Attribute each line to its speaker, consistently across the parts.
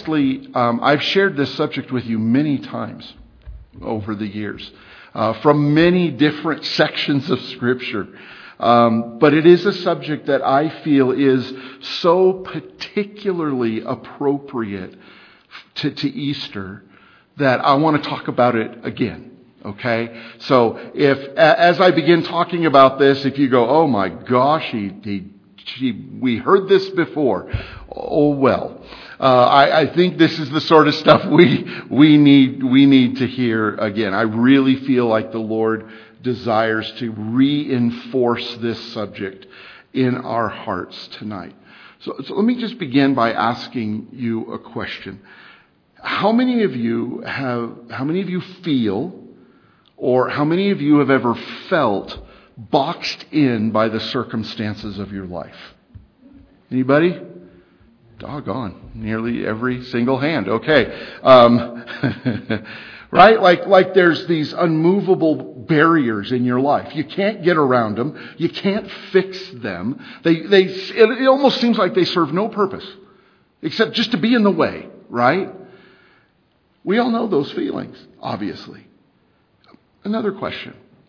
Speaker 1: honestly, I've shared this subject with you many times over the years, from many different sections of Scripture. But it is a subject that I feel is so particularly appropriate to Easter that I want to talk about it again. Okay? So as I begin talking about this, if you go, oh my gosh, we heard this before. Oh well. I think this is the sort of stuff we need to hear again. I really feel like the Lord desires to reinforce this subject in our hearts tonight. So let me just begin by asking you a question. How many of you feel, or how many of you have ever felt boxed in by the circumstances of your life? Anybody? Doggone. Nearly every single hand. Okay. Right? Like there's these unmovable barriers in your life. You can't get around them. You can't fix them. It almost seems like they serve no purpose except just to be in the way, right? We all know those feelings, obviously. Another question.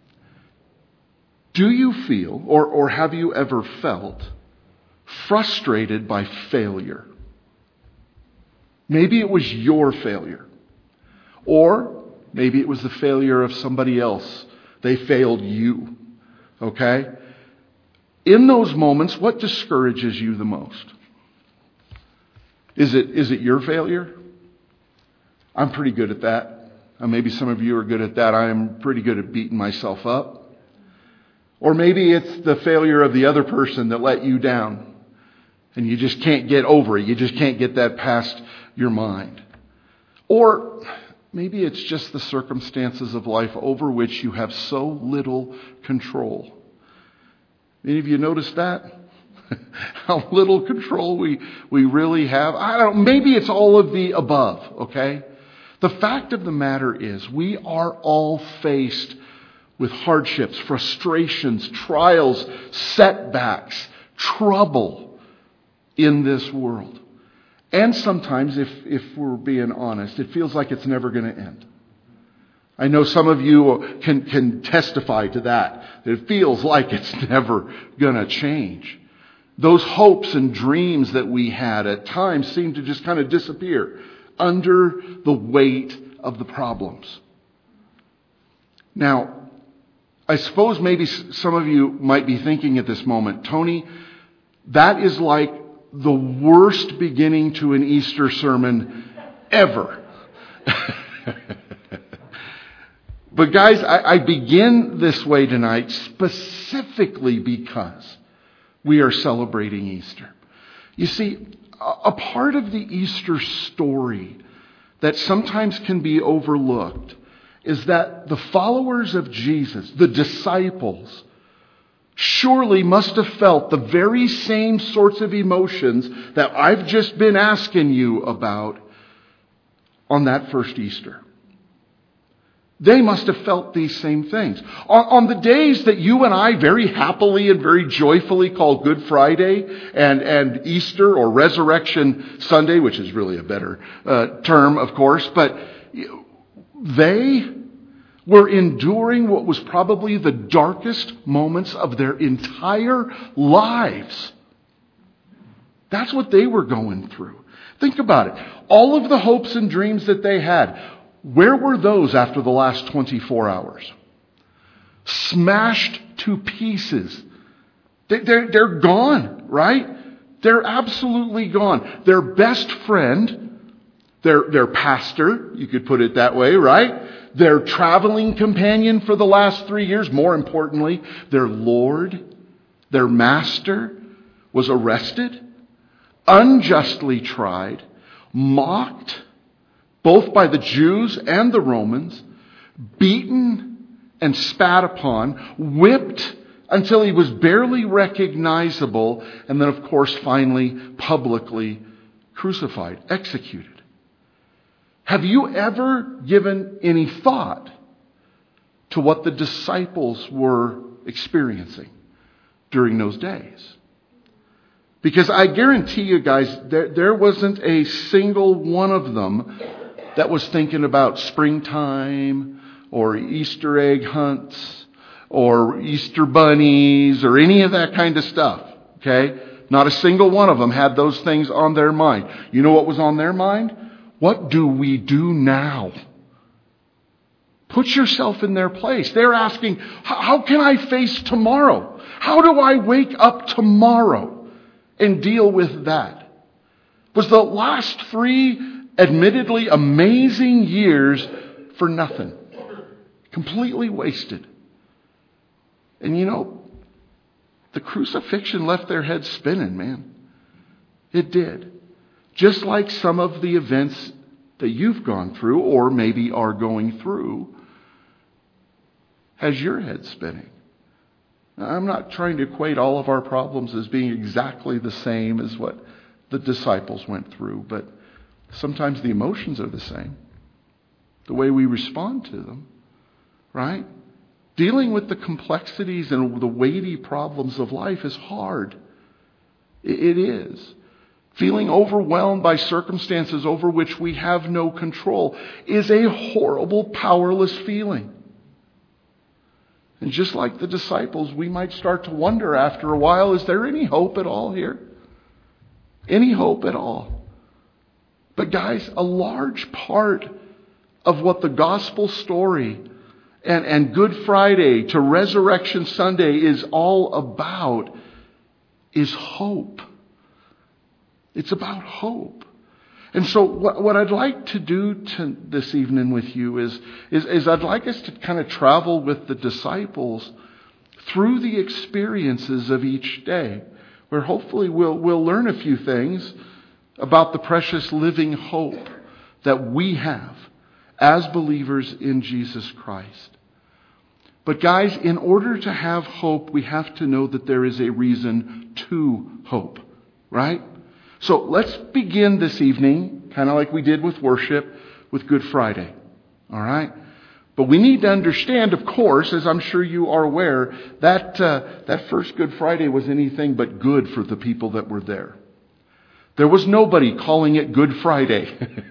Speaker 1: Do you feel, or have you ever felt, frustrated by failure? Maybe it was your failure. Or maybe it was the failure of somebody else. They failed you. Okay? In those moments, what discourages you the most? Is it your failure? I'm pretty good at that. Maybe some of you are good at that. I am pretty good at beating myself up. Or maybe it's the failure of the other person that let you down. And you just can't get over it. You just can't get that past your mind. Or maybe it's just the circumstances of life over which you have so little control. Any of you notice that? How little control we really have? I don't know. Maybe it's all of the above, okay? The fact of the matter is we are all faced with hardships, frustrations, trials, setbacks, trouble in this world. And sometimes, if we're being honest, it feels like it's never going to end. I know some of you can testify to that. It feels like it's never going to change. Those hopes and dreams that we had at times seem to just kind of disappear under the weight of the problems. Now, I suppose maybe some of you might be thinking at this moment, Tony, that is like the worst beginning to an Easter sermon ever. But guys, I begin this way tonight specifically because we are celebrating Easter. You see, a part of the Easter story that sometimes can be overlooked is that the followers of Jesus, the disciples, surely must have felt the very same sorts of emotions that I've just been asking you about on that first Easter. They must have felt these same things. On the days that you and I very happily and very joyfully call Good Friday and Easter or Resurrection Sunday, which is really a better term, of course, but they were enduring what was probably the darkest moments of their entire lives. That's what they were going through. Think about it. All of the hopes and dreams that they had, where were those after the last 24 hours? Smashed to pieces. They're gone, right? They're absolutely gone. Their best friend, their pastor, you could put it that way, right? Their traveling companion for the last 3 years, more importantly, their Lord, their master, was arrested, unjustly tried, mocked, both by the Jews and the Romans, beaten and spat upon, whipped until he was barely recognizable, and then, of course, finally publicly crucified, executed. Have you ever given any thought to what the disciples were experiencing during those days? Because I guarantee you guys, there wasn't a single one of them that was thinking about springtime or Easter egg hunts or Easter bunnies or any of that kind of stuff. Okay? Not a single one of them had those things on their mind. You know what was on their mind? What do we do now? Put yourself in their place. They're asking, how can I face tomorrow? How do I wake up tomorrow and deal with that? Was the last 3 admittedly amazing years for nothing? Completely wasted. And you know, the crucifixion left their heads spinning, man. It did. Just like some of the events that you've gone through or maybe are going through has your head spinning. Now, I'm not trying to equate all of our problems as being exactly the same as what the disciples went through, but sometimes the emotions are the same. The way we respond to them, right? Dealing with the complexities and the weighty problems of life is hard. It is. Feeling overwhelmed by circumstances over which we have no control is a horrible, powerless feeling. And just like the disciples, we might start to wonder after a while, is there any hope at all here? Any hope at all? But guys, a large part of what the gospel story and Good Friday to Resurrection Sunday is all about is hope. It's about hope. And so what I'd like to do this evening with you is I'd like us to kind of travel with the disciples through the experiences of each day, where hopefully we'll learn a few things about the precious living hope that we have as believers in Jesus Christ. But guys, in order to have hope, we have to know that there is a reason to hope, right? So let's begin this evening, kind of like we did with worship, with Good Friday. All right? But we need to understand, of course, as I'm sure you are aware, that first Good Friday was anything but good for the people that were there. There was nobody calling it Good Friday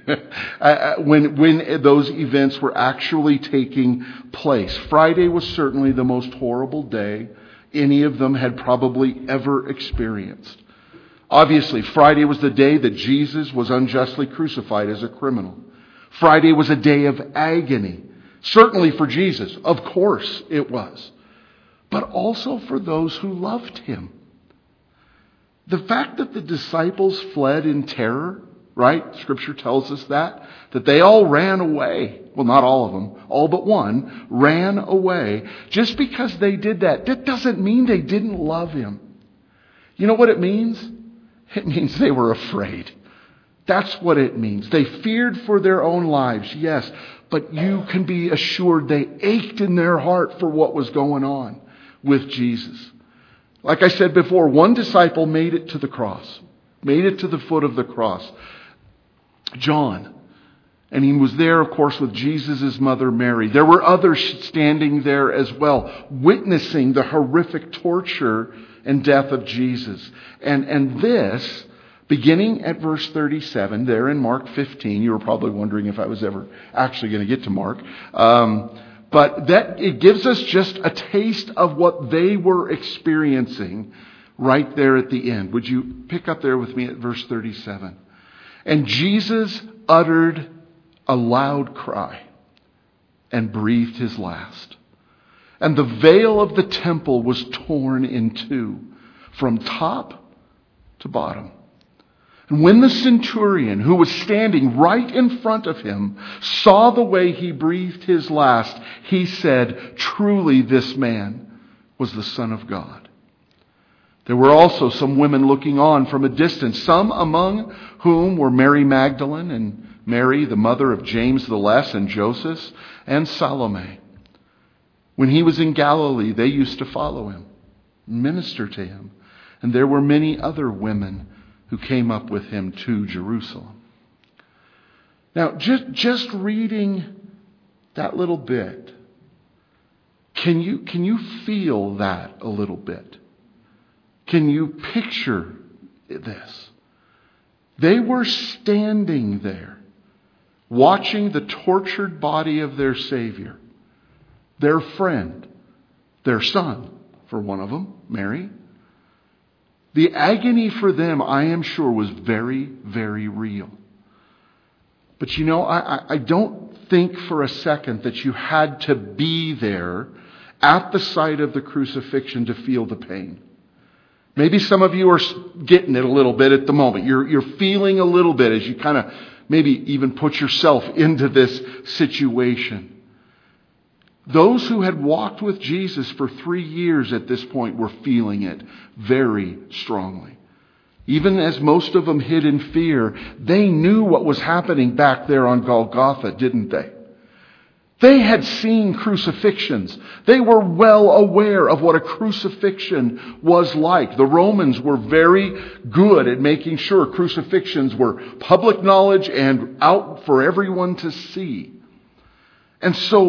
Speaker 1: when those events were actually taking place. Friday was certainly the most horrible day any of them had probably ever experienced. Obviously, Friday was the day that Jesus was unjustly crucified as a criminal. Friday was a day of agony. Certainly for Jesus, of course it was. But also for those who loved him. The fact that the disciples fled in terror, right? Scripture tells us that they all ran away. Well, not all of them. All but one ran away. Just because they did that doesn't mean they didn't love him. You know what it means? It means they were afraid. That's what it means. They feared for their own lives, yes. But you can be assured they ached in their heart for what was going on with Jesus. Like I said before, one disciple made it to the cross. Made it to the foot of the cross. John. And he was there, of course, with Jesus' mother Mary. There were others standing there as well, witnessing the horrific torture and death of Jesus. And this, beginning at verse 37, there in Mark 15, you were probably wondering if I was ever actually going to get to Mark. But that it gives us just a taste of what they were experiencing right there at the end. Would you pick up there with me at verse 37? And Jesus uttered a loud cry and breathed his last. And the veil of the temple was torn in two from top to bottom. And when the centurion, who was standing right in front of him, saw the way he breathed his last, he said, "Truly this man was the Son of God." There were also some women looking on from a distance, some among whom were Mary Magdalene and Mary, the mother of James the Less and Joseph, and Salome. When he was in Galilee, they used to follow him, minister to him. And there were many other women who came up with him to Jerusalem. Now, just reading that little bit, can you feel that a little bit? Can you picture this. They were standing there, watching the tortured body of their Savior, their friend, their son, for one of them, Mary. The agony for them, I am sure, was very, very real. But I don't think for a second that you had to be there at the site of the crucifixion to feel the pain. Maybe some of you are getting it a little bit at the moment. You're feeling a little bit as you kind of maybe even put yourself into this situation. Those who had walked with Jesus for 3 years at this point were feeling it very strongly. Even as most of them hid in fear, they knew what was happening back there on Golgotha, didn't they? They had seen crucifixions. They were well aware of what a crucifixion was like. The Romans were very good at making sure crucifixions were public knowledge and out for everyone to see. And so,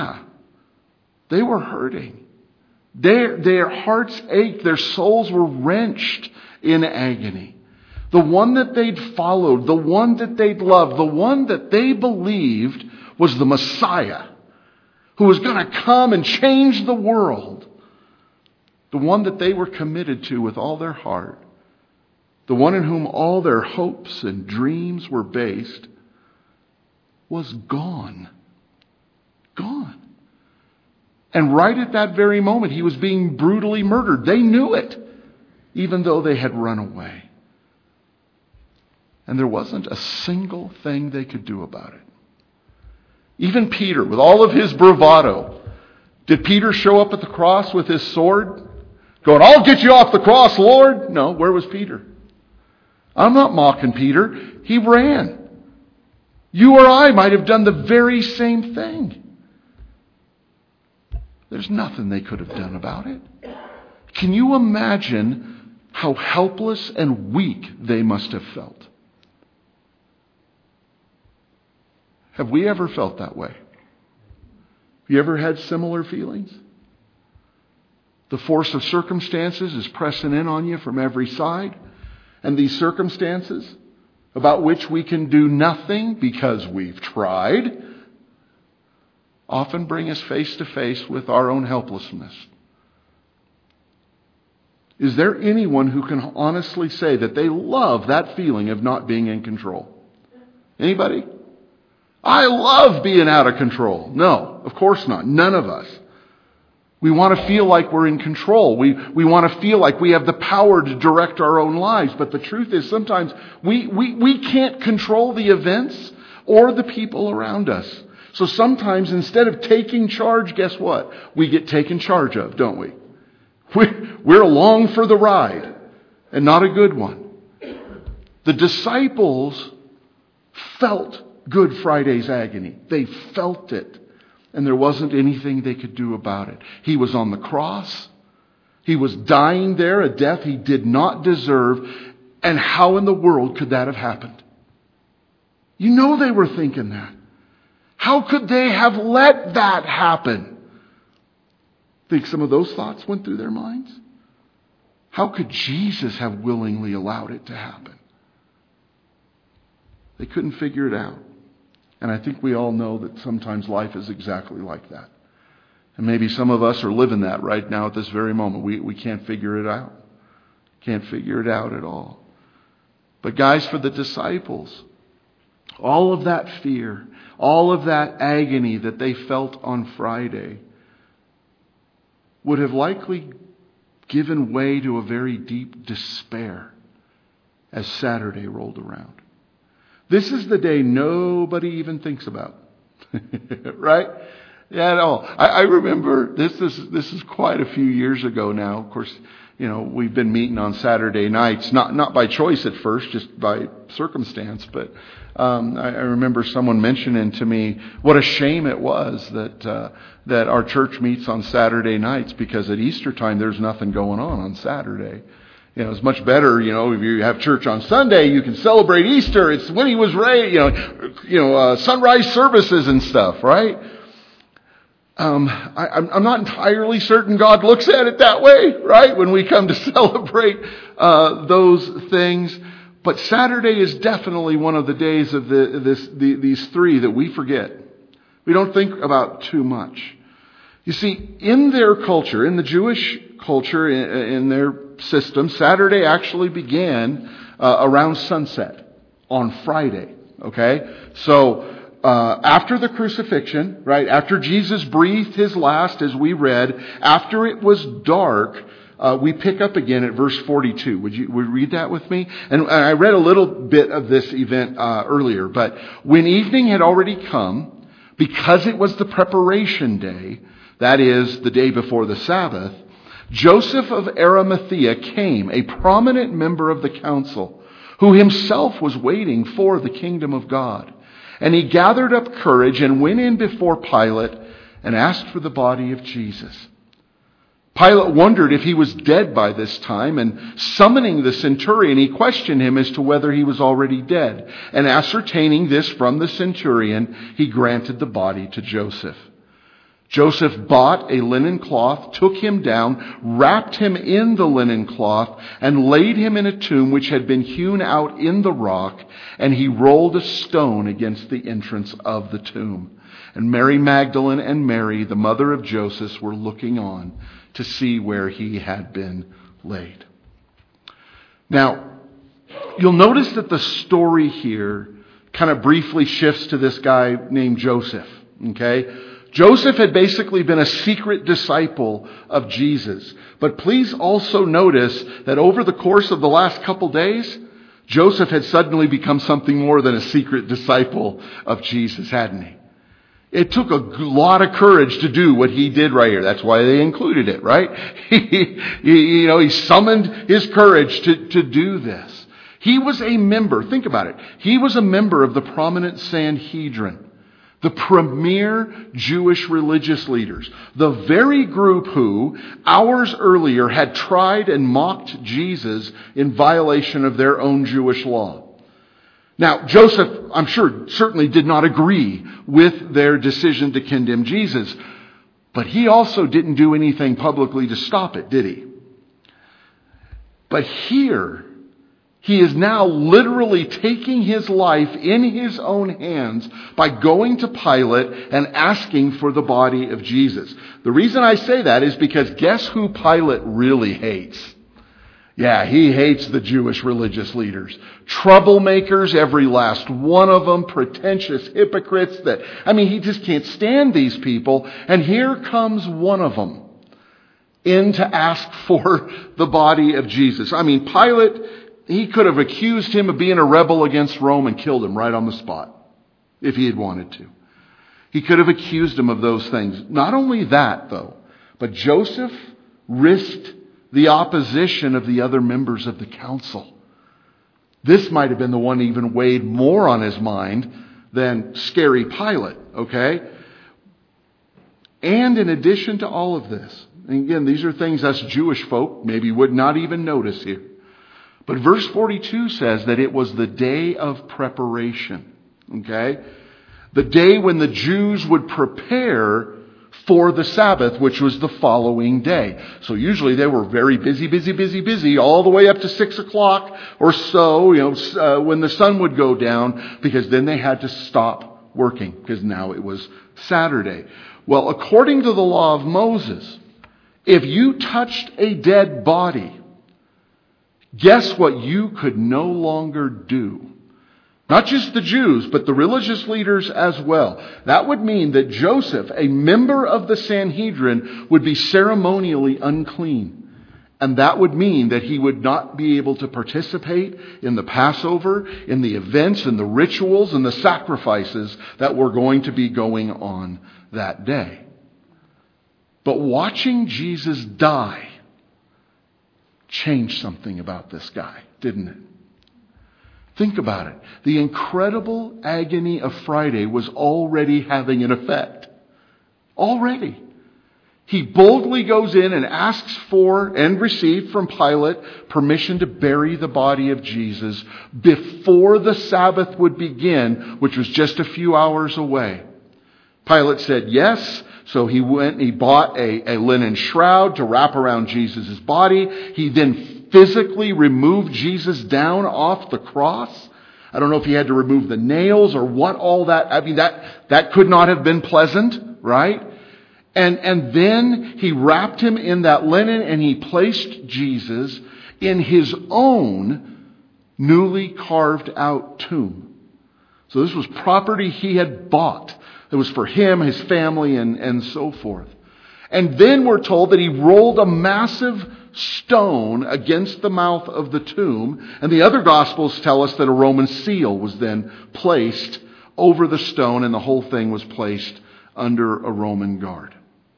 Speaker 1: they were hurting. Their hearts ached. Their souls were wrenched in agony. The one that they'd followed, the one that they'd loved, the one that they believed was the Messiah who was going to come and change the world. The one that they were committed to with all their heart. The one in whom all their hopes and dreams were based was gone. Gone. And right at that very moment, he was being brutally murdered. They knew it, even though they had run away. And there wasn't a single thing they could do about it. Even Peter, with all of his bravado, did Peter show up at the cross with his sword? Going, "I'll get you off the cross, Lord." No, where was Peter? I'm not mocking Peter. He ran. You or I might have done the very same thing. There's nothing they could have done about it. Can you imagine how helpless and weak they must have felt? Have we ever felt that way? Have you ever had similar feelings? The force of circumstances is pressing in on you from every side. And these circumstances, about which we can do nothing because we've tried, often bring us face to face with our own helplessness. Is there anyone who can honestly say that they love that feeling of not being in control? Anybody? I love being out of control. No, of course not. None of us. We want to feel like we're in control. We want to feel like we have the power to direct our own lives. But the truth is sometimes we can't control the events or the people around us. So sometimes instead of taking charge, guess what? We get taken charge of, don't we? We're along for the ride and not a good one. The disciples felt Good Friday's agony. They felt it. And there wasn't anything they could do about it. He was on the cross. He was dying there, a death he did not deserve. And how in the world could that have happened? You know they were thinking that. How could they have let that happen? Think some of those thoughts went through their minds? How could Jesus have willingly allowed it to happen? They couldn't figure it out. And I think we all know that sometimes life is exactly like that. And maybe some of us are living that right now at this very moment. We can't figure it out. Can't figure it out at all. But guys, for the disciples, all of that fear, all of that agony that they felt on Friday would have likely given way to a very deep despair as Saturday rolled around. This is the day nobody even thinks about. Right? Yeah, at all. I remember this is quite a few years ago now. Of course, we've been meeting on Saturday nights, not by choice at first, just by circumstance. But I remember someone mentioning to me what a shame it was that our church meets on Saturday nights, because at Easter time there's nothing going on Saturday. It's much better, if you have church on Sunday, you can celebrate Easter. It's when he was raised, sunrise services and stuff, right? I'm not entirely certain God looks at it that way, right? When we come to celebrate those things. But Saturday is definitely one of the days of these three that we forget. We don't think about too much. You see, in their culture, in the Jewish culture, in their system, Saturday actually began around sunset on Friday. Okay? So, after the crucifixion, right, after Jesus breathed his last, as we read, after it was dark, we pick up again at verse 42. Would you read that with me? And I read a little bit of this event earlier, but when evening had already come, because it was the preparation day, that is, the day before the Sabbath, Joseph of Arimathea came, a prominent member of the council, who himself was waiting for the kingdom of God. And he gathered up courage and went in before Pilate and asked for the body of Jesus. Pilate wondered if he was dead by this time, and summoning the centurion, he questioned him as to whether he was already dead. And ascertaining this from the centurion, he granted the body to Joseph. Joseph bought a linen cloth, took him down, wrapped him in the linen cloth, and laid him in a tomb which had been hewn out in the rock, and he rolled a stone against the entrance of the tomb. And Mary Magdalene and Mary, the mother of Joseph, were looking on to see where he had been laid. Now, you'll notice that the story here kind of briefly shifts to this guy named Joseph, okay? Joseph had basically been a secret disciple of Jesus. But please also notice that over the course of the last couple days, Joseph had suddenly become something more than a secret disciple of Jesus, hadn't he? It took a lot of courage to do what he did right here. That's why they included it, right? He summoned his courage to do this. He was a member, think about it. He was a member of the prominent Sanhedrin, the premier Jewish religious leaders, the very group who, hours earlier, had tried and mocked Jesus in violation of their own Jewish law. Now, Joseph, I'm sure, certainly did not agree with their decision to condemn Jesus, but he also didn't do anything publicly to stop it, did he? But here, he is now literally taking his life in his own hands by going to Pilate and asking for the body of Jesus. The reason I say that is because guess who Pilate really hates? Yeah, he hates the Jewish religious leaders. Troublemakers, every last one of them, pretentious hypocrites he just can't stand these people. And here comes one of them in to ask for the body of Jesus. Pilate, he could have accused him of being a rebel against Rome and killed him right on the spot if he had wanted to. He could have accused him of those things. Not only that, though, but Joseph risked the opposition of the other members of the council. This might have been the one even weighed more on his mind than scary Pilate, okay? And in addition to all of this, and again, these are things us Jewish folk maybe would not even notice here. But verse 42 says that it was the day of preparation, okay? The day when the Jews would prepare for the Sabbath, which was the following day. So usually they were very busy, all the way up to 6 o'clock or so, when the sun would go down, because then they had to stop working, because now it was Saturday. Well, according to the law of Moses, if you touched a dead body, guess what you could no longer do? Not just the Jews, but the religious leaders as well. That would mean that Joseph, a member of the Sanhedrin, would be ceremonially unclean. And that would mean that he would not be able to participate in the Passover, in the events and the rituals and the sacrifices that were going to be going on that day. But watching Jesus die changed something about this guy, didn't it? Think about it. The incredible agony of Friday was already having an effect. Already. He boldly goes in and asks for and received from Pilate permission to bury the body of Jesus before the Sabbath would begin, which was just a few hours away. Pilate said yes. So he went and he bought a linen shroud to wrap around Jesus' body. He then physically removed Jesus down off the cross. I don't know if he had to remove the nails or what all that. I mean, that could not have been pleasant, right? And then he wrapped him in that linen and he placed Jesus in his own newly carved out tomb. So this was property he had bought. It was for him, his family, and so forth. And then we're told that he rolled a massive stone against the mouth of the tomb. And the other Gospels tell us that a Roman seal was then placed over the stone, and the whole thing was placed under a Roman guard.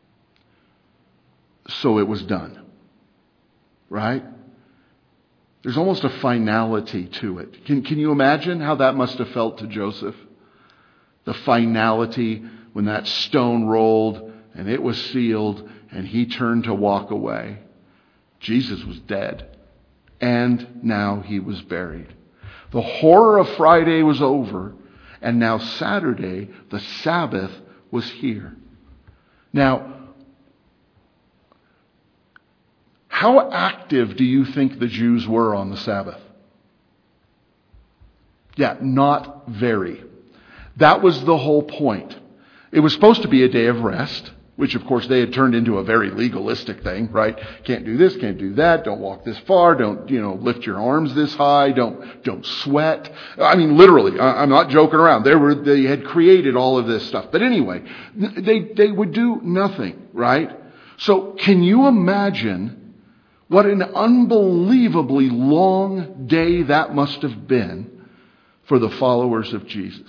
Speaker 1: So it was done. Right? There's almost a finality to it. Can you imagine how that must have felt to Joseph? The finality when that stone rolled and it was sealed and he turned to walk away. Jesus was dead and now he was buried. The horror of Friday was over and now Saturday, the Sabbath, was here. Now, how active do you think the Jews were on the Sabbath? Yeah, not very. That was the whole point. It was supposed to be a day of rest, which of course they had turned into a very legalistic thing, right? Can't do this, can't do that, don't walk this far, don't, lift your arms this high, don't sweat. I mean, literally, I'm not joking around. They had created all of this stuff. But anyway, they would do nothing, right? So can you imagine what an unbelievably long day that must have been for the followers of Jesus?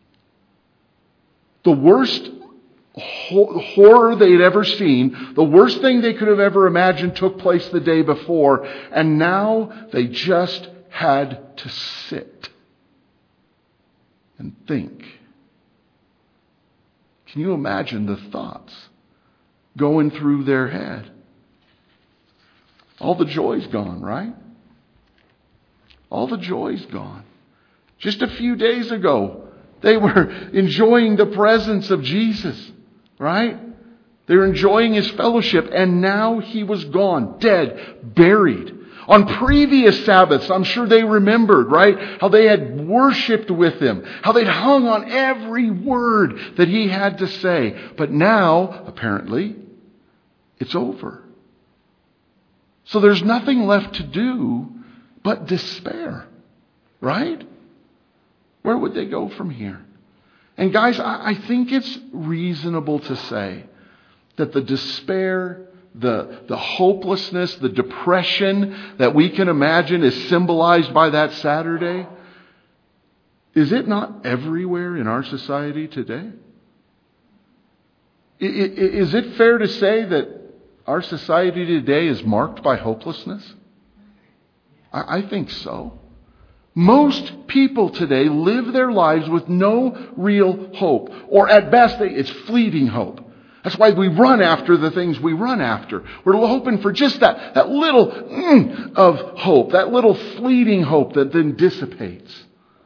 Speaker 1: The worst horror they'd ever seen, the worst thing they could have ever imagined took place the day before, and now they just had to sit and think. Can you imagine the thoughts going through their head? All the joy's gone, right? All the joy's gone. Just a few days ago, they were enjoying the presence of Jesus, right? They were enjoying his fellowship, and now he was gone, dead, buried. On previous Sabbaths, I'm sure they remembered, right? How they had worshipped with him, how they'd hung on every word that he had to say. But now, apparently, it's over. So there's nothing left to do but despair, right? Where would they go from here? And guys, I think it's reasonable to say that the despair, the hopelessness, the depression that we can imagine is symbolized by that Saturday, is it not everywhere in our society today? Is it fair to say that our society today is marked by hopelessness? I think so. Most people today live their lives with no real hope. Or at best, it's fleeting hope. That's why we run after the things we run after. We're hoping for just that little of hope, that little fleeting hope that then dissipates.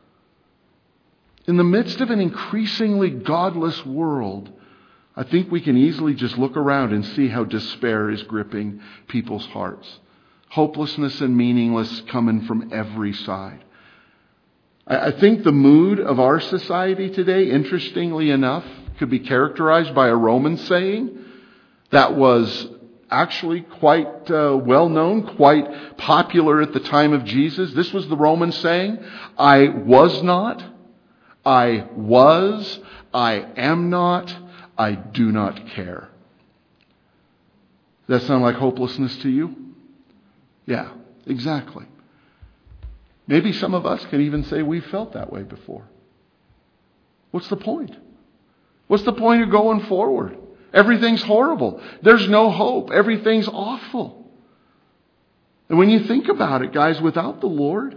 Speaker 1: In the midst of an increasingly godless world, I think we can easily just look around and see how despair is gripping people's hearts. Hopelessness and meaningless coming from every side. I think the mood of our society today, interestingly enough, could be characterized by a Roman saying that was actually quite well known, quite popular at the time of Jesus. This was the Roman saying, I was not, I was, I am not, I do not care. Does that sound like hopelessness to you? Yeah, exactly. Maybe some of us can even say we've felt that way before. What's the point? What's the point of going forward? Everything's horrible. There's no hope. Everything's awful. And when you think about it, guys, without the Lord,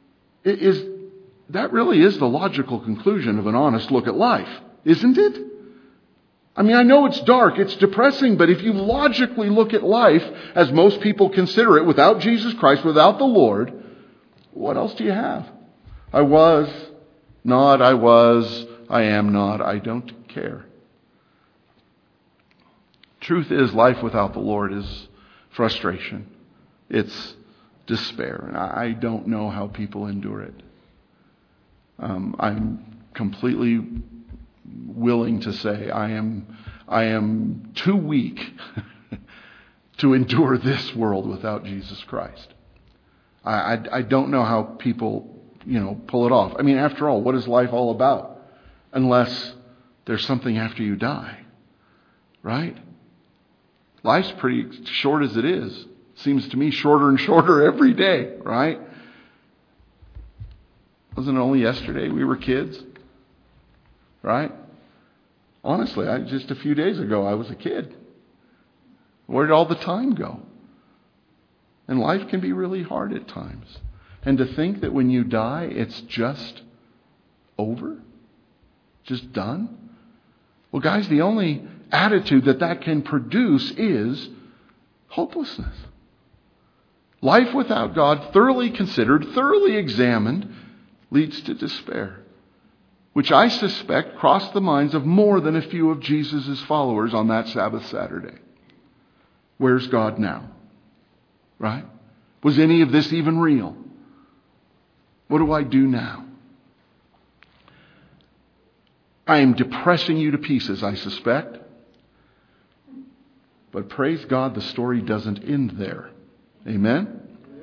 Speaker 1: that really is the logical conclusion of an honest look at life, isn't it? I mean, I know it's dark, it's depressing, but if you logically look at life, as most people consider it, without Jesus Christ, without the Lord, what else do you have? I was, not, I was, I am not, I don't care. Truth is, life without the Lord is frustration. It's despair. And I don't know how people endure it. I'm completely willing to say I am too weak to endure this world without Jesus Christ. I don't know how people, pull it off. I mean, after all, what is life all about? Unless there's something after you die, right? Life's pretty short as it is. Seems to me shorter and shorter every day, right? Wasn't it only yesterday we were kids? Right? Honestly, just a few days ago I was a kid. Where did all the time go? And life can be really hard at times. And to think that when you die, it's just over? Just done? Well, guys, the only attitude that can produce is hopelessness. Life without God, thoroughly considered, thoroughly examined, leads to despair, which I suspect crossed the minds of more than a few of Jesus' followers on that Sabbath Saturday. Where's God now? Right? Was any of this even real? What do I do now? I am depressing you to pieces, I suspect. But praise God, the story doesn't end there. Amen?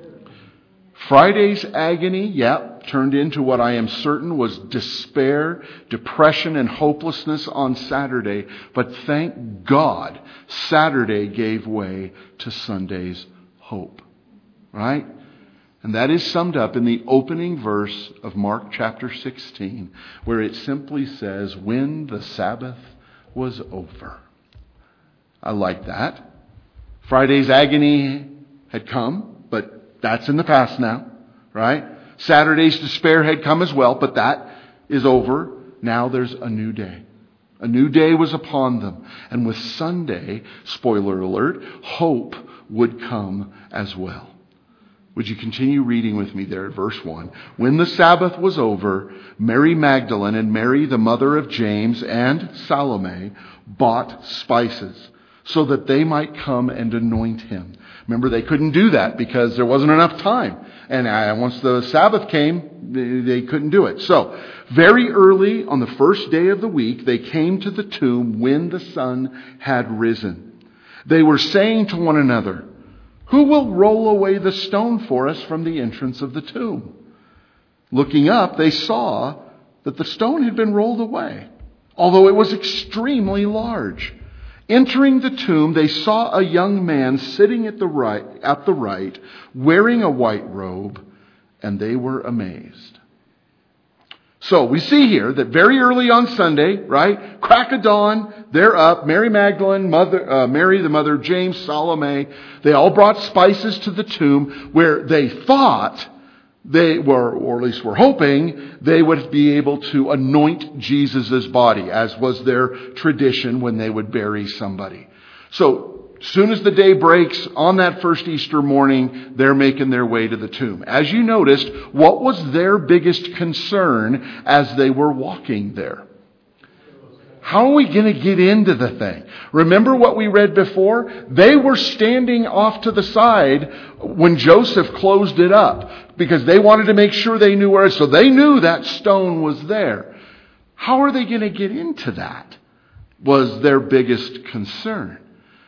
Speaker 1: Friday's agony, turned into what I am certain was despair, depression, and hopelessness on Saturday. But thank God, Saturday gave way to Sunday's hope. Right? And that is summed up in the opening verse of Mark chapter 16, where it simply says, when the Sabbath was over. I like that. Friday's agony had come, but that's in the past now, right? Saturday's despair had come as well, but that is over. Now there's a new day. A new day was upon them. And with Sunday, spoiler alert, hope would come as well. Would you continue reading with me there at verse 1? When the Sabbath was over, Mary Magdalene and Mary, the mother of James, and Salome bought spices so that they might come and anoint him. Remember, they couldn't do that because there wasn't enough time. And once the Sabbath came, they couldn't do it. So, very early on the first day of the week, they came to the tomb when the sun had risen. They were saying to one another, who will roll away the stone for us from the entrance of the tomb? Looking up, they saw that the stone had been rolled away, although it was extremely large. Entering the tomb, they saw a young man sitting at the right, wearing a white robe, and they were amazed. So we see here that very early on Sunday, right, crack of dawn, they're up. Mary Magdalene, Mary the mother of James, Salome, they all brought spices to the tomb where they thought they were, or at least were hoping, they would be able to anoint Jesus' body, as was their tradition when they would bury somebody. So, as soon as the day breaks, on that first Easter morning, they're making their way to the tomb. As you noticed, what was their biggest concern as they were walking there? How are we going to get into the thing? Remember what we read before? They were standing off to the side when Joseph closed it up because they wanted to make sure they knew where it was. So they knew that stone was there. How are they going to get into that? Was their biggest concern.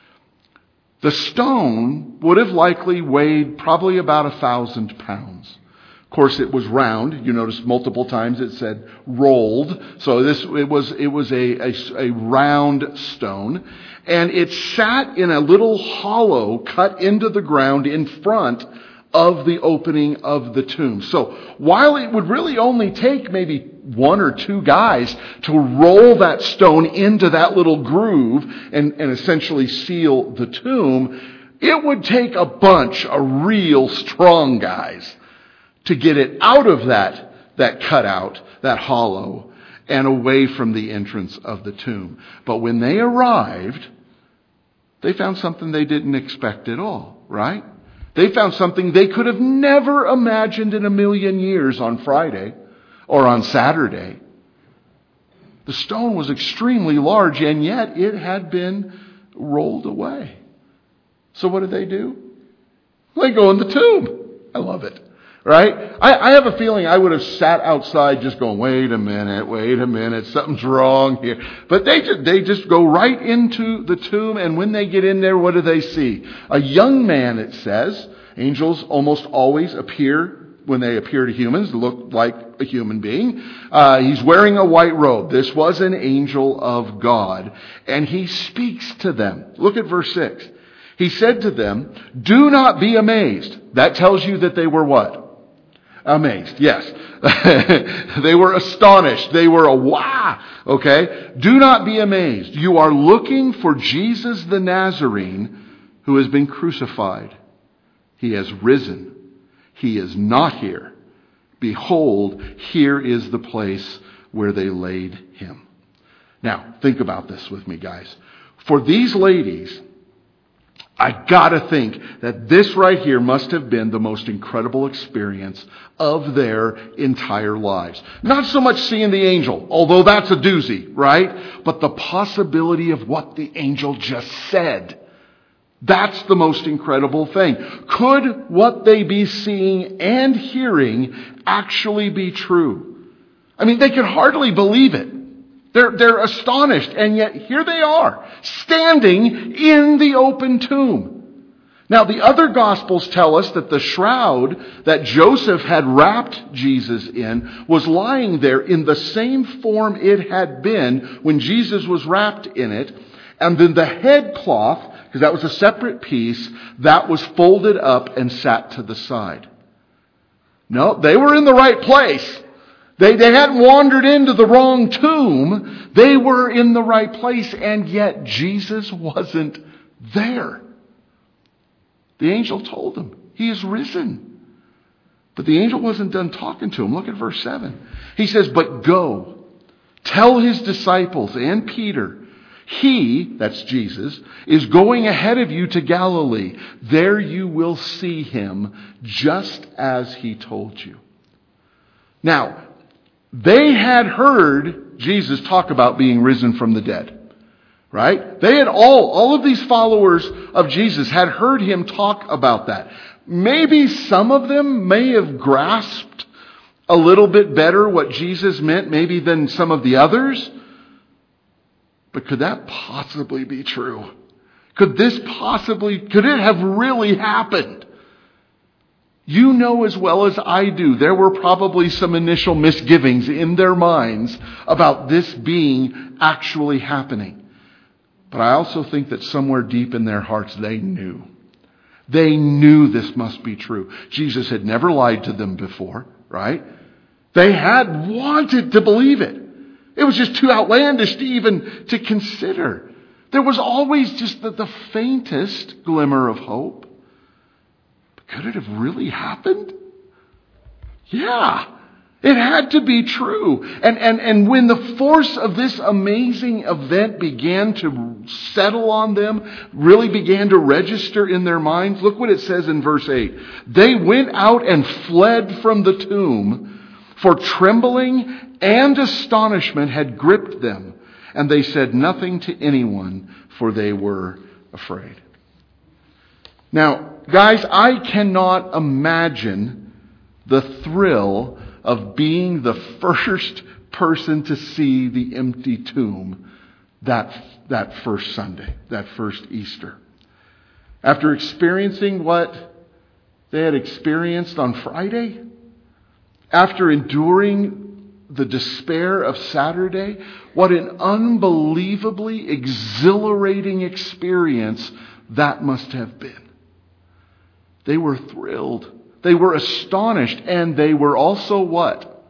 Speaker 1: The stone would have likely weighed probably about 1,000 pounds. Of course, it was round. You notice multiple times it said rolled. So it was a round stone. And it sat in a little hollow cut into the ground in front of the opening of the tomb. So while it would really only take maybe one or two guys to roll that stone into that little groove and essentially seal the tomb, it would take a bunch of real strong guys to get it out of that cutout, that hollow, and away from the entrance of the tomb. But when they arrived, they found something they didn't expect at all, right? They found something they could have never imagined in a million years on Friday or on Saturday. The stone was extremely large, and yet it had been rolled away. So what do? They go in the tomb. I love it. Right? I have a feeling I would have sat outside just going, wait a minute, something's wrong here. But they just go right into the tomb, and when they get in there, what do they see? A young man, it says. Angels almost always appear, when they appear to humans, look like a human being. He's wearing a white robe. This was an angel of God, and he speaks to them. Look at verse 6. He said to them, "Do not be amazed." That tells you that they were what? Amazed, yes. They were astonished. They were wow. Okay? Do not be amazed. You are looking for Jesus the Nazarene, who has been crucified. He has risen. He is not here. Behold, here is the place where they laid him. Now, think about this with me, guys. For these ladies, I gotta think that this right here must have been the most incredible experience of their entire lives. Not so much seeing the angel, although that's a doozy, right? But the possibility of what the angel just said. That's the most incredible thing. Could what they be seeing and hearing actually be true? I mean, they could hardly believe it. They're astonished, and yet here they are, standing in the open tomb. Now, the other Gospels tell us that the shroud that Joseph had wrapped Jesus in was lying there in the same form it had been when Jesus was wrapped in it. And then the headcloth, because that was a separate piece, that was folded up and sat to the side. No, they were in the right place. They hadn't wandered into the wrong tomb. They were in the right place, and yet Jesus wasn't there. The angel told them, he is risen. But the angel wasn't done talking to him. Look at verse 7. He says, "But go, tell his disciples and Peter, he," that's Jesus, "is going ahead of you to Galilee. There you will see him just as he told you." Now, they had heard Jesus talk about being risen from the dead. Right? They had all of these followers of Jesus had heard him talk about that. Maybe some of them may have grasped a little bit better what Jesus meant maybe than some of the others. But could that possibly be true? Could it have really happened? You know as well as I do, there were probably some initial misgivings in their minds about this being actually happening. But I also think that somewhere deep in their hearts, they knew. They knew this must be true. Jesus had never lied to them before, right? They had wanted to believe it. It was just too outlandish to even to consider. There was always just the faintest glimmer of hope. But could it have really happened? Yeah. It had to be true. And when the force of this amazing event began to settle on them, really began to register in their minds, look what it says in verse 8. They went out and fled from the tomb, for trembling and astonishment had gripped them, and they said nothing to anyone, for they were afraid. Now, guys, I cannot imagine the thrill of being the first person to see the empty tomb that first Sunday, that first Easter. After experiencing what they had experienced on Friday, after enduring the despair of Saturday, what an unbelievably exhilarating experience that must have been. They were thrilled. They were astonished, and they were also what?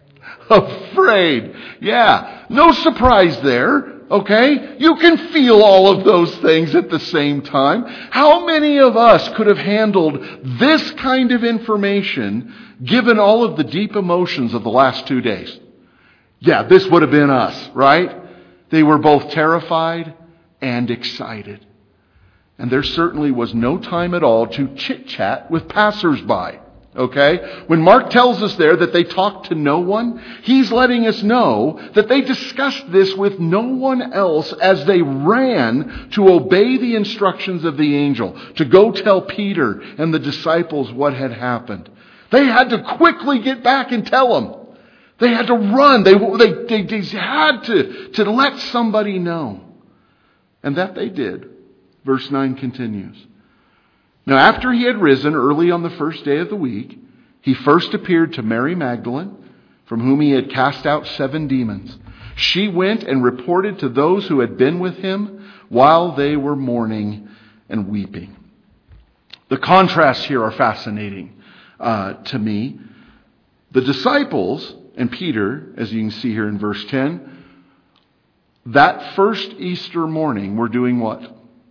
Speaker 1: Afraid. Yeah, no surprise there, okay? You can feel all of those things at the same time. How many of us could have handled this kind of information given all of the deep emotions of the last 2 days? Yeah, this would have been us, right? They were both terrified and excited. And there certainly was no time at all to chit-chat with passersby. Okay? When Mark tells us there that they talked to no one, he's letting us know that they discussed this with no one else as they ran to obey the instructions of the angel, to go tell Peter and the disciples what had happened. They had to quickly get back and tell them. They had to run. They had to let somebody know. And that they did. Verse 9 continues. Now, after he had risen early on the first day of the week, he first appeared to Mary Magdalene, from whom he had cast out 7 demons. She went and reported to those who had been with him while they were mourning and weeping. The contrasts here are fascinating to me. The disciples and Peter, as you can see here in verse 10, that first Easter morning were doing what?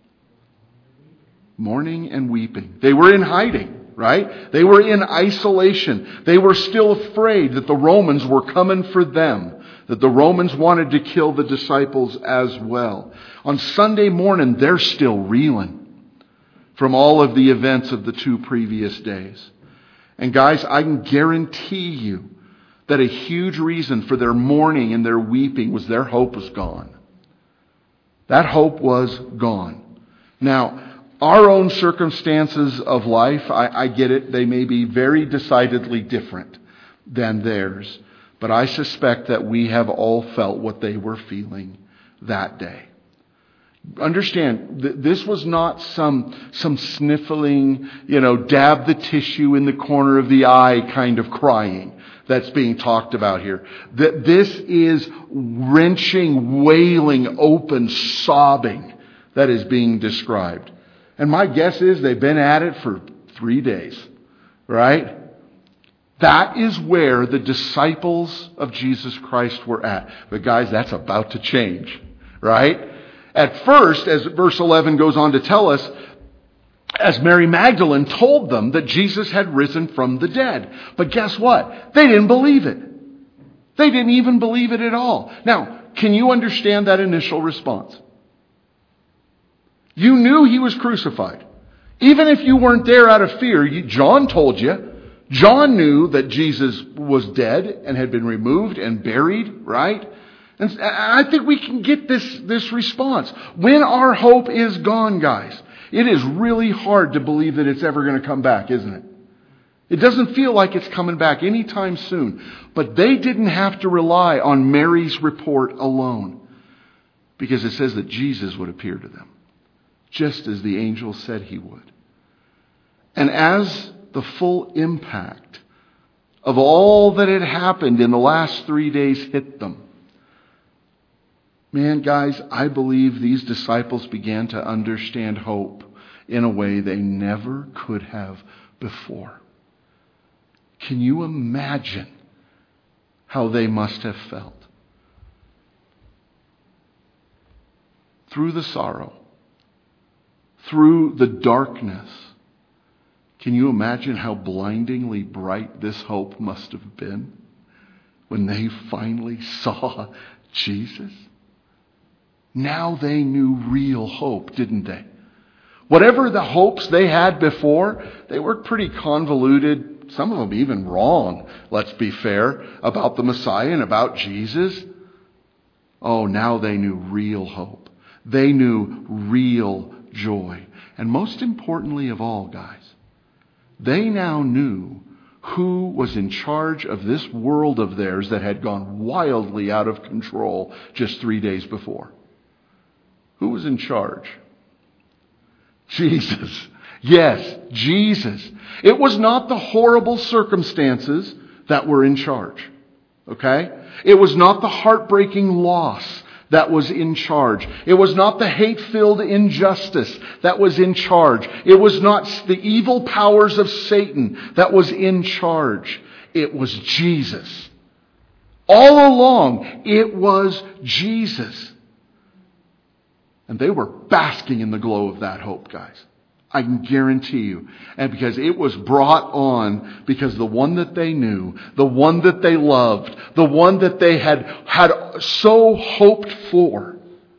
Speaker 1: Mourning and weeping. They were in hiding, right? They were in isolation. They were still afraid that the Romans were coming for them, that the Romans wanted to kill the disciples as well. On Sunday morning, they're still reeling from all of the events of the 2 previous days. And guys, I can guarantee you that a huge reason for their mourning and their weeping was their hope was gone. That hope was gone. Now, our own circumstances of life, I get it, they may be very decidedly different than theirs. But I suspect that we have all felt what they were feeling that day. Understand, this was not some sniffling, dab the tissue in the corner of the eye kind of crying that's being talked about here. This is wrenching, wailing, open, sobbing that is being described. And my guess is they've been at it for 3 days, right? That is where the disciples of Jesus Christ were at. But guys, that's about to change, right? At first, as verse 11 goes on to tell us, as Mary Magdalene told them that Jesus had risen from the dead. But guess what? They didn't believe it. They didn't even believe it at all. Now, can you understand that initial response? You knew he was crucified. Even if you weren't there out of fear, John told you. John knew that Jesus was dead and had been removed and buried, right? And I think we can get this response. When our hope is gone, guys, it is really hard to believe that it's ever going to come back, isn't it? It doesn't feel like it's coming back anytime soon. But they didn't have to rely on Mary's report alone, because it says that Jesus would appear to them, just as the angel said he would. And as the full impact of all that had happened in the last 3 days hit them, man, guys, I believe these disciples began to understand hope in a way they never could have before. Can you imagine how they must have felt? Through the sorrow, through the darkness, can you imagine how blindingly bright this hope must have been when they finally saw Jesus? Now they knew real hope, didn't they? Whatever the hopes they had before, they were pretty convoluted, some of them even wrong, let's be fair, about the Messiah and about Jesus. Oh, now they knew real hope. They knew real joy. And most importantly of all, guys, they now knew who was in charge of this world of theirs that had gone wildly out of control just 3 days before. Who was in charge? Jesus. Yes, Jesus. It was not the horrible circumstances that were in charge. Okay? It was not the heartbreaking loss that was in charge. It was not the hate-filled injustice that was in charge. It was not the evil powers of Satan that was in charge. It was Jesus. All along, it was Jesus. And they were basking in the glow of that hope, guys. I can guarantee you. And because it was brought on because the one that they knew, the one that they loved, the one that they had so hoped for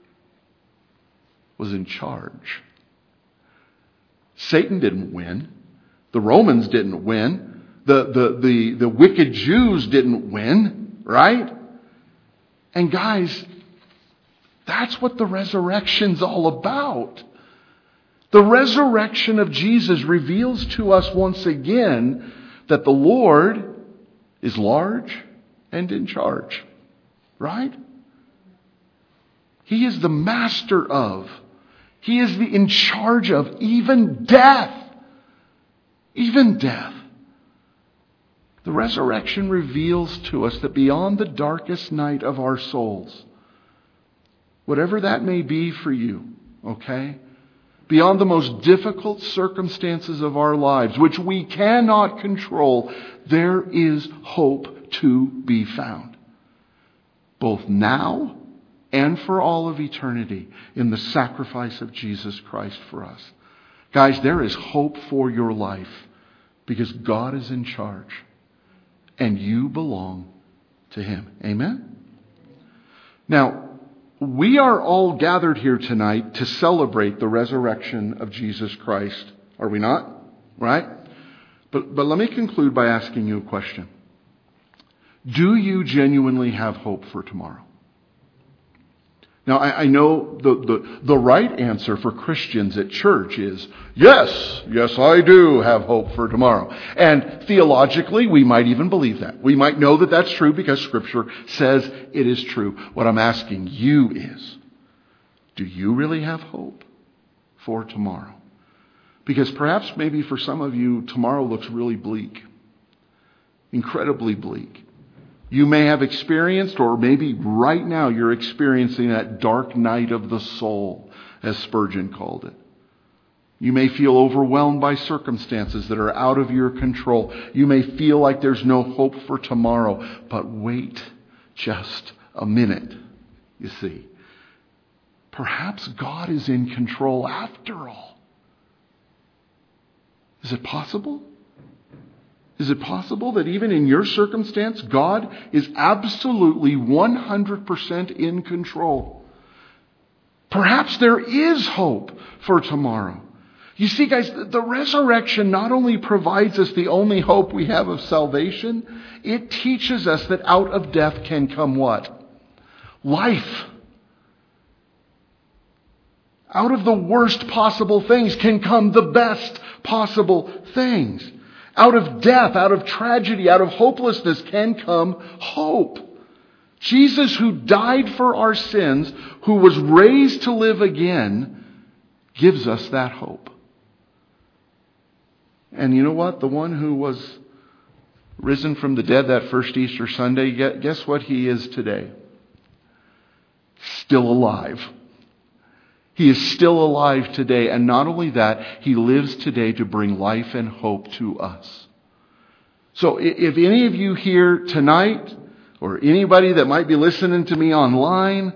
Speaker 1: was in charge. Satan didn't win. The Romans didn't win. the wicked Jews didn't win, right? And guys, that's what the resurrection's all about. The resurrection of Jesus reveals to us once again that the Lord is large and in charge, right? He is the master of, He is in charge of even death. Even death. The resurrection reveals to us that beyond the darkest night of our souls, whatever that may be for you, okay? Beyond the most difficult circumstances of our lives, which we cannot control, there is hope to be found. Both now and for all of eternity in the sacrifice of Jesus Christ for us. Guys, there is hope for your life because God is in charge and you belong to Him. Amen? Now, we are all gathered here tonight to celebrate the resurrection of Jesus Christ. Are we not? Right? But let me conclude by asking you a question. Do you genuinely have hope for tomorrow? Now, I know the right answer for Christians at church is, yes, I do have hope for tomorrow. And theologically, we might even believe that. We might know that that's true because Scripture says it is true. What I'm asking you is, do you really have hope for tomorrow? Because perhaps maybe for some of you, tomorrow looks really bleak, incredibly bleak. You may have experienced, or maybe right now you're experiencing that dark night of the soul, as Spurgeon called it. You may feel overwhelmed by circumstances that are out of your control. You may feel like there's no hope for tomorrow. But wait just a minute, you see. Perhaps God is in control after all. Is it possible? Is it possible that even in your circumstance, God is absolutely 100% in control? Perhaps there is hope for tomorrow. You see, guys, the resurrection not only provides us the only hope we have of salvation, it teaches us that out of death can come what? Life. Out of the worst possible things can come the best possible things. Out of death, out of tragedy, out of hopelessness can come hope. Jesus, who died for our sins, who was raised to live again, gives us that hope. And you know what? The one who was risen from the dead that first Easter Sunday, guess what he is today? Still alive. He is still alive today, and not only that, He lives today to bring life and hope to us. So if any of you here tonight, or anybody that might be listening to me online,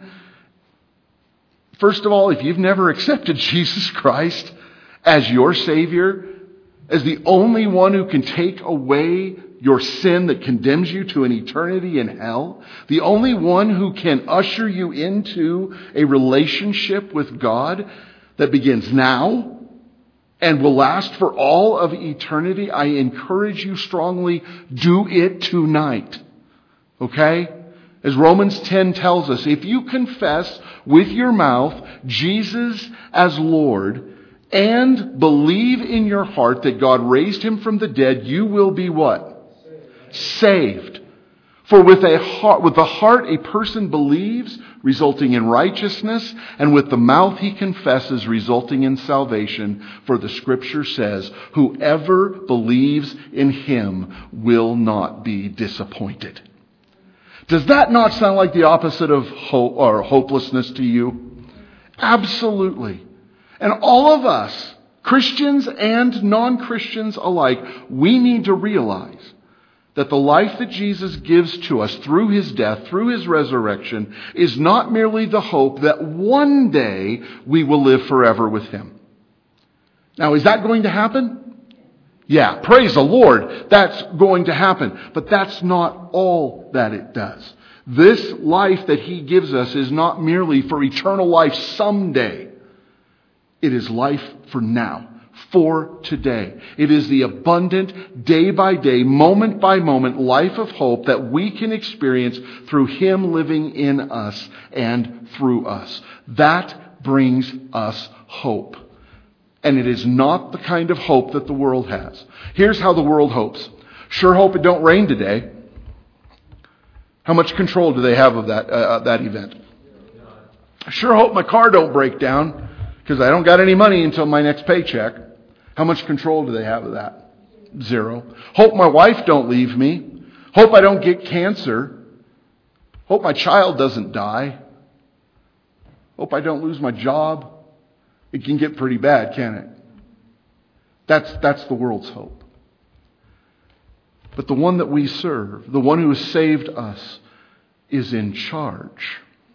Speaker 1: first of all, if you've never accepted Jesus Christ as your Savior, as the only one who can take away your sin that condemns you to an eternity in hell, the only one who can usher you into a relationship with God that begins now and will last for all of eternity, I encourage you strongly, do it tonight. Okay? As Romans 10 tells us, if you confess with your mouth Jesus as Lord and believe in your heart that God raised Him from the dead, you will be what? Saved. For with the heart a person believes, resulting in righteousness, and with the mouth he confesses, resulting in salvation. For the Scripture says, whoever believes in Him will not be disappointed. Does that not sound like the opposite of hope or hopelessness to you? Absolutely. And all of us, Christians and non-Christians alike, we need to realize that the life that Jesus gives to us through His death, through His resurrection, is not merely the hope that one day we will live forever with Him. Now, is that going to happen? Yeah, praise the Lord, that's going to happen. But that's not all that it does. This life that He gives us is not merely for eternal life someday. It is life for now, for today. It is the abundant, day by day, moment by moment life of hope that we can experience through Him living in us and through us. That brings us hope. And it is not the kind of hope that the world has. Here's how the world hopes. Sure hope it don't rain today. How much control do they have of that event? Sure hope my car don't break down because I don't got any money until my next paycheck. How much control do they have of that? Zero. Hope my wife don't leave me. Hope I don't get cancer. Hope my child doesn't die. Hope I don't lose my job. It can get pretty bad, can't it? That's the world's hope. But the one that we serve, the one who has saved us, is in charge.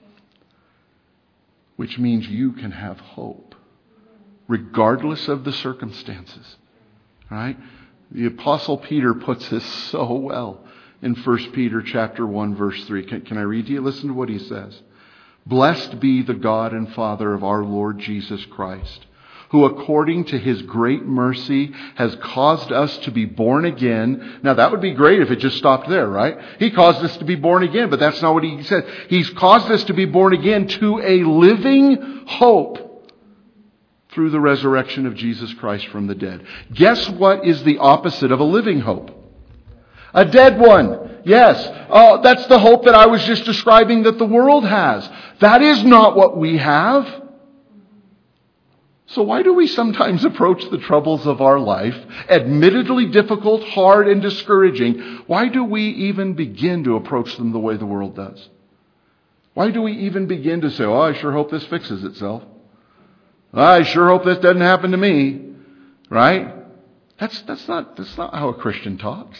Speaker 1: Which means you can have hope, regardless of the circumstances. Right? The Apostle Peter puts this so well in 1 Peter chapter 1, verse 3. Can I read to you? Listen to what he says. Blessed be the God and Father of our Lord Jesus Christ, who according to His great mercy has caused us to be born again. Now that would be great if it just stopped there, right? He caused us to be born again, but that's not what He said. He's caused us to be born again to a living hope through the resurrection of Jesus Christ from the dead. Guess what is the opposite of a living hope? A dead one. Yes. Oh, that's the hope that I was just describing that the world has. That is not what we have. So why do we sometimes approach the troubles of our life, admittedly difficult, hard, and discouraging? Why do we even begin to approach them the way the world does? Why do we even begin to say, oh, I sure hope this fixes itself. I sure hope this doesn't happen to me. Right? That's not how a Christian talks.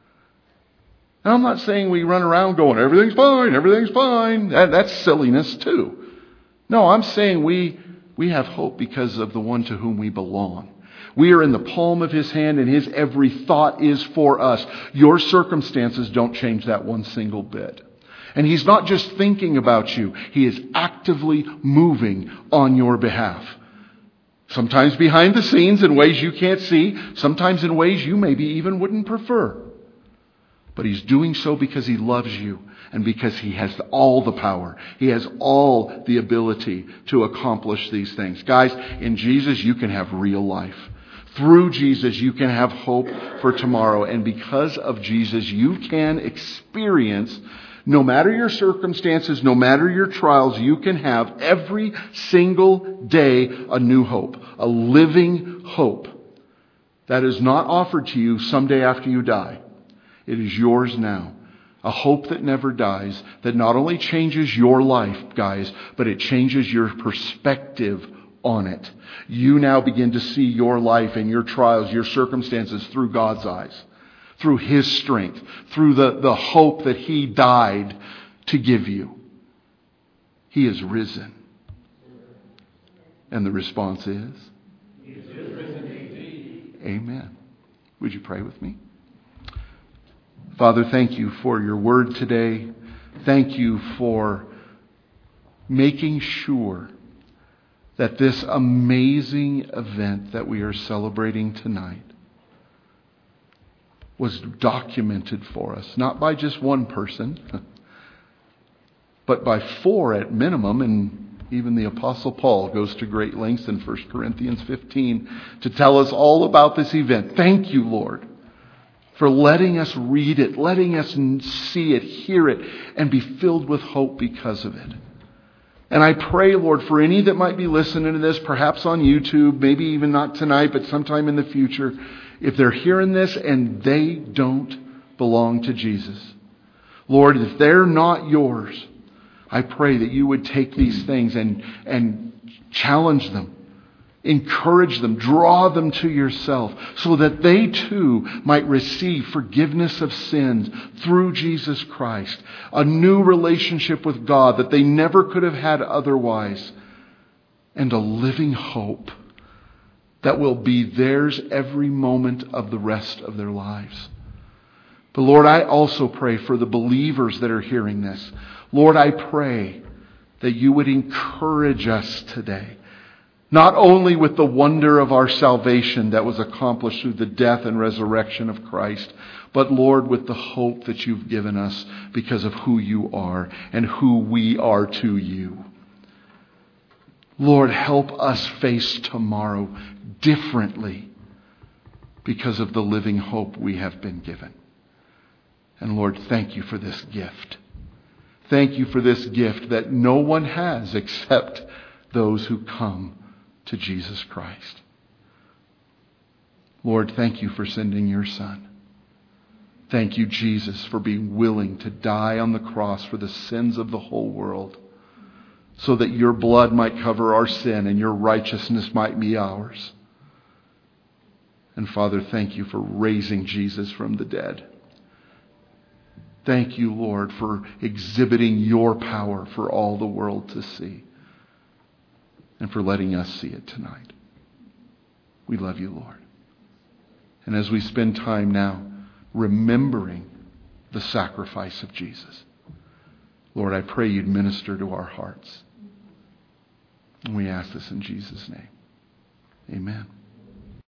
Speaker 1: And I'm not saying we run around going, everything's fine. That's silliness too. No, I'm saying we have hope because of the one to whom we belong. We are in the palm of His hand and His every thought is for us. Your circumstances don't change that one single bit. And He's not just thinking about you. He is actively moving on your behalf. Sometimes behind the scenes in ways you can't see. Sometimes in ways you maybe even wouldn't prefer. But He's doing so because He loves you and because He has all the power. He has all the ability to accomplish these things. Guys, in Jesus you can have real life. Through Jesus you can have hope for tomorrow. And because of Jesus you can experience, no matter your circumstances, no matter your trials, you can have every single day a new hope. A living hope that is not offered to you someday after you die. It is yours now. A hope that never dies, that not only changes your life, guys, but it changes your perspective on it. You now begin to see your life and your trials, your circumstances through God's eyes, through His strength, through the hope that He died to give you. He is risen. And the response is? He is risen indeed. Amen. Would you pray with me? Father, thank you for your word today. Thank you for making sure that this amazing event that we are celebrating tonight was documented for us, not by just one person, but by four at minimum. And even the Apostle Paul goes to great lengths in 1 Corinthians 15 to tell us all about this event. Thank you, Lord, for letting us read it, letting us see it, hear it, and be filled with hope because of it. And I pray, Lord, for any that might be listening to this, perhaps on YouTube, maybe even not tonight, but sometime in the future, if they're hearing this and they don't belong to Jesus. Lord, if they're not yours, I pray that you would take these things and challenge them. Encourage them, draw them to yourself so that they too might receive forgiveness of sins through Jesus Christ. A new relationship with God that they never could have had otherwise. And a living hope that will be theirs every moment of the rest of their lives. But Lord, I also pray for the believers that are hearing this. Lord, I pray that you would encourage us today. Not only with the wonder of our salvation that was accomplished through the death and resurrection of Christ, but Lord, with the hope that you've given us because of who you are and who we are to you. Lord, help us face tomorrow differently because of the living hope we have been given. And Lord, thank you for this gift. Thank you for this gift that no one has except those who come to Jesus Christ. Lord, thank you for sending your Son. Thank you, Jesus, for being willing to die on the cross for the sins of the whole world, so that your blood might cover our sin and your righteousness might be ours. And Father, thank you for raising Jesus from the dead. Thank you, Lord, for exhibiting your power for all the world to see, and for letting us see it tonight. We love you, Lord. And as we spend time now remembering the sacrifice of Jesus, Lord, I pray you'd minister to our hearts. And we ask this in Jesus' name. Amen.